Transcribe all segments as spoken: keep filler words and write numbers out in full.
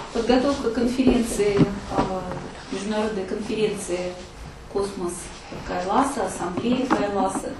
Подготовка конференции, международной конференции «Космос Кайласа», ассамблея Кайласа,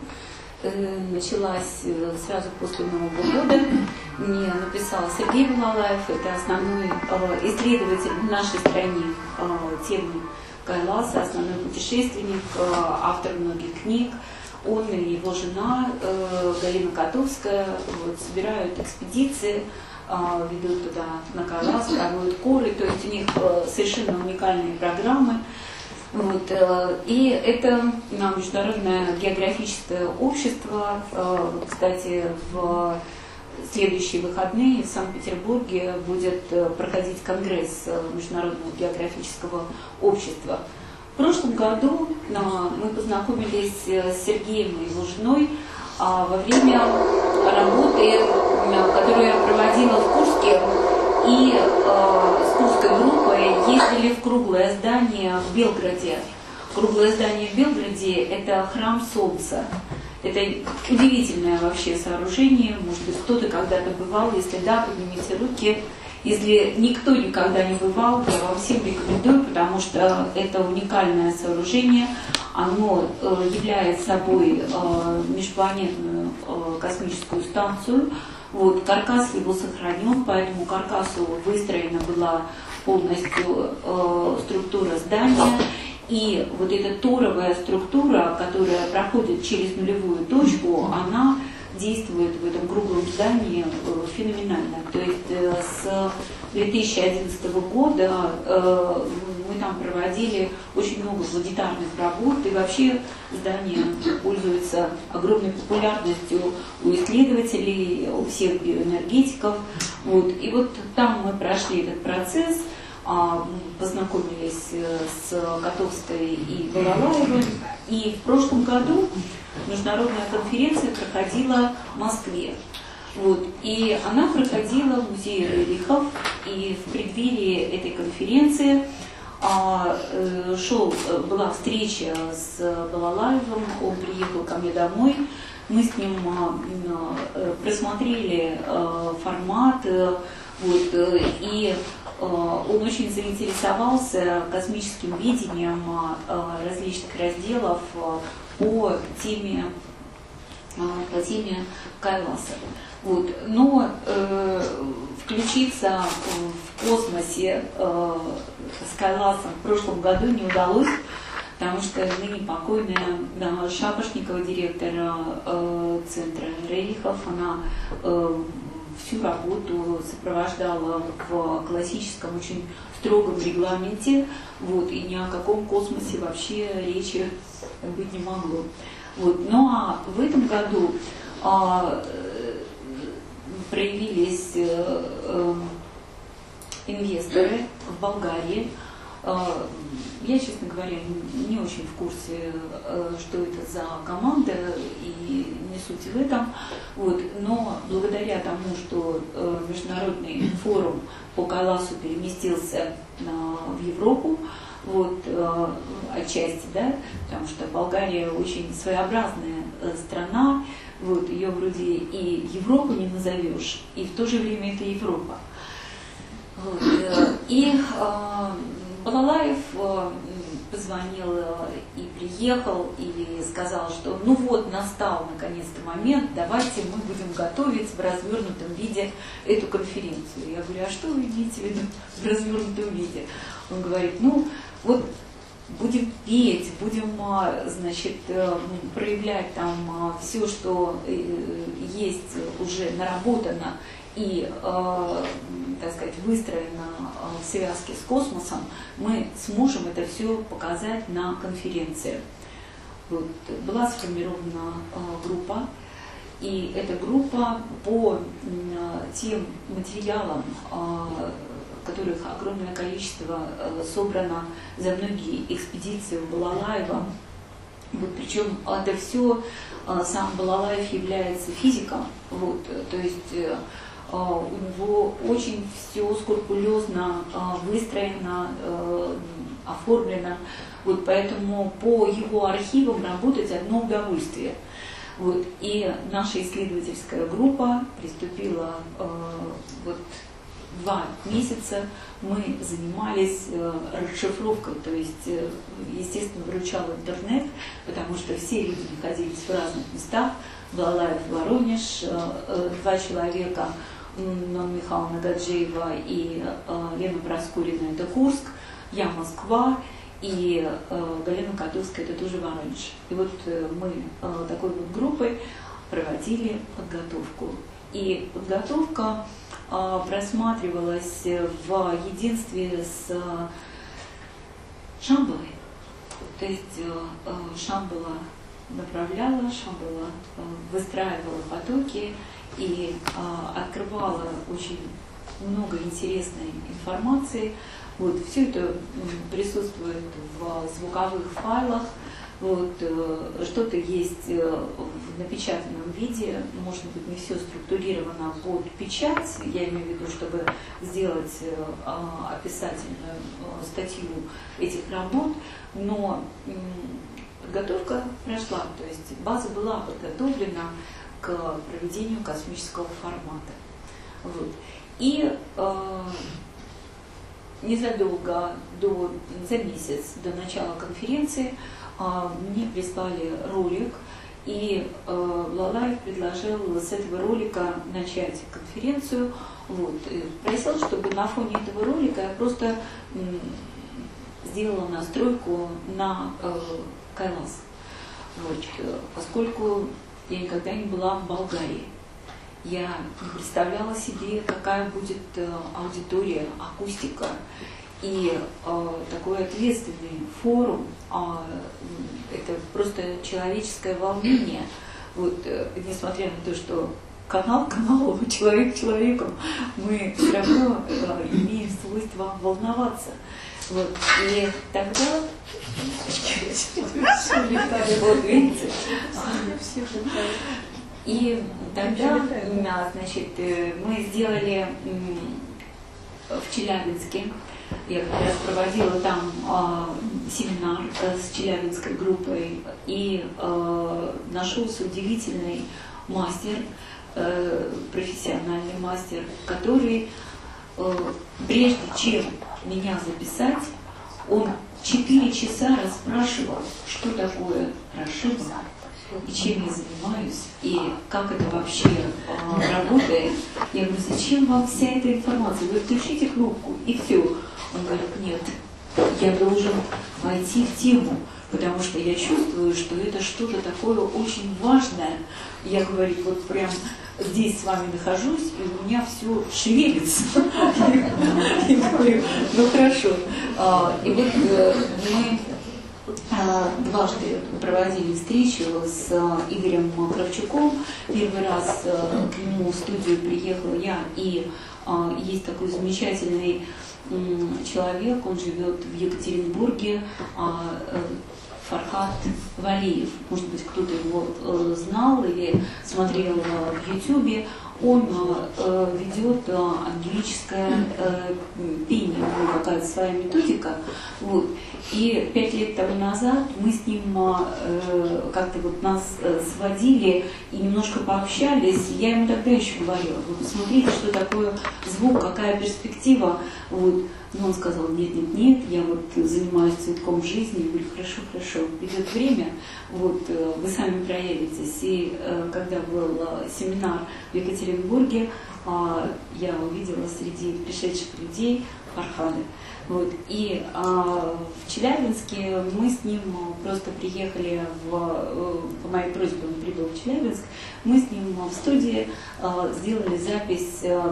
началась сразу после Нового года. Мне написал Сергей Балалаев, это основной исследователь в нашей стране темы Кайласа, основной путешественник, автор многих книг. Он и его жена Галина Котовская вот, собирают экспедиции, ведут туда на Кайлас, проводят коры, то есть у них совершенно уникальные программы. Вот, и это Международное географическое общество, кстати, в следующие выходные в Санкт-Петербурге будет проходить конгресс Международного географического общества. В прошлом году мы познакомились с Сергеем и его женой во время работы, которую я проводила в Курске, и с Курской группой ездили в круглое здание в Белграде. Круглое здание в Белграде – это храм Солнца. Это удивительное вообще сооружение. Может быть, кто-то когда-то бывал. Если да, поднимите руки. Если никто никогда не бывал, я вам всем рекомендую, потому что это уникальное сооружение. Оно является собой межпланетную космическую станцию. Вот, каркас его сохранен, по этому каркасу выстроена была полностью э, структура здания. И вот эта торовая структура, которая проходит через нулевую точку, она действует в этом круглом здании э, феноменально. То есть э, с две тысячи одиннадцатого года э, мы там проводили очень много планетарных работ, и вообще здание пользуется огромной популярностью у исследователей, у всех биоэнергетиков. Вот. И вот там мы прошли этот процесс, познакомились с Котовской и Балалаевым. И в прошлом году международная конференция проходила в Москве. Вот. И она проходила в музее Рерихов. И в преддверии этой конференции а, э, шел, была встреча с Балалаевым, он приехал ко мне домой. Мы с ним а, просмотрели а, формат, вот, и он очень заинтересовался космическим видением различных разделов по теме, по теме Кайласа. Вот. Но э, включиться в космосе э, с Кайласом в прошлом году не удалось, потому что ныне покойная да, Шапошникова, директор э, центра Рерихов, она э, всю работу сопровождала в классическом, очень строгом регламенте, вот, и ни о каком космосе вообще речи быть не могло. Вот. Ну а в этом году а, проявились э, э, инвесторы в Болгарии. А, я, честно говоря, не очень в курсе, что это за команда, и не суть в этом. Вот. Но благодаря тому, что международный форум по Кайласу переместился в Европу, вот, отчасти, да, потому что Болгария очень своеобразная страна, вот, ее вроде и Европу не назовешь, и в то же время это Европа. Вот. И Балалаев позвонил и приехал, и сказал, что ну вот, настал наконец-то момент, давайте мы будем готовить в развернутом виде эту конференцию. Я говорю, а что вы имеете в виду в развернутом виде? Он говорит, ну вот будем петь, будем, значит, проявлять там все, что есть уже наработано и, э, так сказать, выстроено в связке с космосом, мы сможем это все показать на конференции. Вот. Была сформирована э, группа, и эта группа по э, тем материалам, э, которых огромное количество э, собрано за многие экспедиции у Балалаева. Вот, причем это все, э, сам Балалаев является физиком, вот, то есть э, у него очень все скрупулезно выстроено, оформлено. Вот поэтому по его архивам работать одно удовольствие. Вот. И наша исследовательская группа приступила вот два месяца мы занимались э, расшифровкой, то есть, э, естественно, выручал интернет, потому что все люди находились в разных местах. Балаев, Воронеж, э, э, два человека, Нонна Михайловна Гаджиева и э, Лена Проскурина, это Курск, я Москва, и э, Галина Кадовская, это тоже Воронеж. И вот э, мы э, такой вот группой проводили подготовку. И подготовка э, просматривалась в единстве с э, Шамбалой. То есть э, Шамбала направляла, Шамбала э, выстраивала потоки и э, открывала очень много интересной информации. Вот, все это присутствует в звуковых файлах. Вот, э, что-то есть э, в напечатанном виде, может быть, не все структурировано под печать, я имею в виду, чтобы сделать э, описательную э, статью этих работ, но э, подготовка прошла, то есть база была подготовлена к проведению космического формата. Вот. И э, незадолго до, за месяц до начала конференции мне прислали ролик, и э, Лалаев предложил с этого ролика начать конференцию. Вот, и просил, чтобы на фоне этого ролика я просто м, сделала настройку на э, Кайлас. Вот, поскольку я никогда не была в Болгарии, я не представляла себе, какая будет э, аудитория, акустика. И э, такой ответственный форум, э, это просто человеческое волнение. Вот, э, несмотря на то, что канал каналу, человек человеком, мы все равно э, имеем свойство волноваться. Вот, и тогда, вот видите, и тогда, значит, мы сделали в Челябинске. Я как раз проводила там э, семинар э, с челябинской группой, и э, нашелся удивительный мастер, э, профессиональный мастер, который, э, прежде чем меня записать, он четыре часа расспрашивал, что такое расшифр, и чем я занимаюсь, и как это вообще э, работает. Я говорю, зачем вам вся эта информация? Вы включите кнопку, и все. Он говорит, нет, я должен войти в тему, потому что я чувствую, что это что-то такое очень важное. Я, говорю, вот прям здесь с вами нахожусь, и у меня все шевелится. Я говорю, ну хорошо. И вот мы дважды проводили встречу с Игорем Кравчуком. Первый раз к нему в студию приехала я, и есть такой замечательный человек, он живет в Екатеринбурге, Фархат Валиев. Может быть, кто-то его знал или смотрел в Ютубе. Он ведет ангелическое пение, у него какая-то своя методика. Вот. И пять лет тому назад мы с ним как-то вот нас сводили и немножко пообщались. Я ему тогда еще говорила, вы посмотрите, что такое звук, какая перспектива. Вот. Но он сказал, нет, нет, нет, я вот занимаюсь цветком жизни. Я говорю, хорошо, хорошо, придет время, вот, вы сами проявитесь. И когда был семинар в Екатеринбурге, я увидела среди пришедших людей Фархада. Вот. И а, в Челябинске мы с ним просто приехали, в, по моей просьбе он прибыл в Челябинск, мы с ним в студии а, сделали запись а,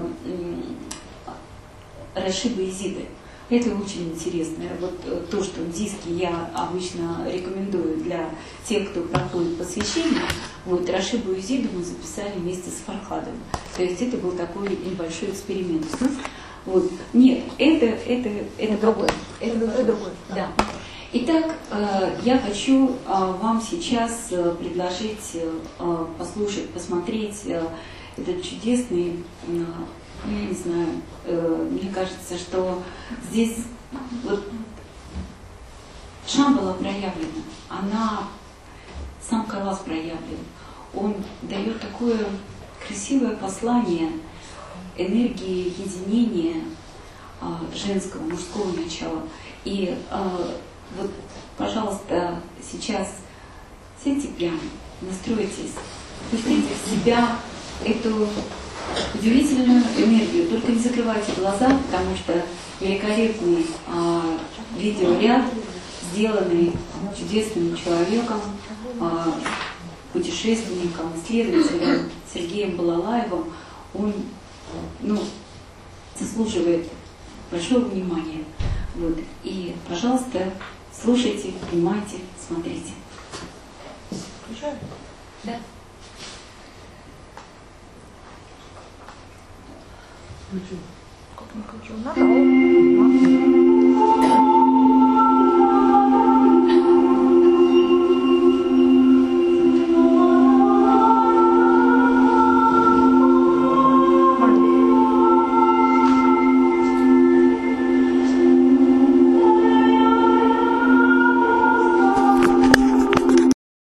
Рашида Изиды. Это очень интересно. Вот то, что диски я обычно рекомендую для тех, кто проходит посвящение, вот Рашиду Изиду мы записали вместе с Фархадом. То есть это был такой небольшой эксперимент. Вот. Нет, это, это, это другое. Это другое. другое. Да. Итак, я хочу вам сейчас предложить послушать, посмотреть этот чудесный, я не знаю, мне кажется, что здесь вот Шамбала проявлена, она, сам Кайлас проявлен. Он дает такое красивое послание. энергии единения а, женского, мужского начала. И а, вот, пожалуйста, сейчас сядьте прямо, настройтесь, пустите в себя эту удивительную энергию. Только не закрывайте глаза, потому что великолепный а, видеоряд, сделанный чудесным человеком, а, путешественником, исследователем Сергеем Балалаевым, он ну, заслуживает большого внимания. Вот. И, пожалуйста, слушайте, внимайте, смотрите. Включаю? Да. Включу. Как не включу? Нажал.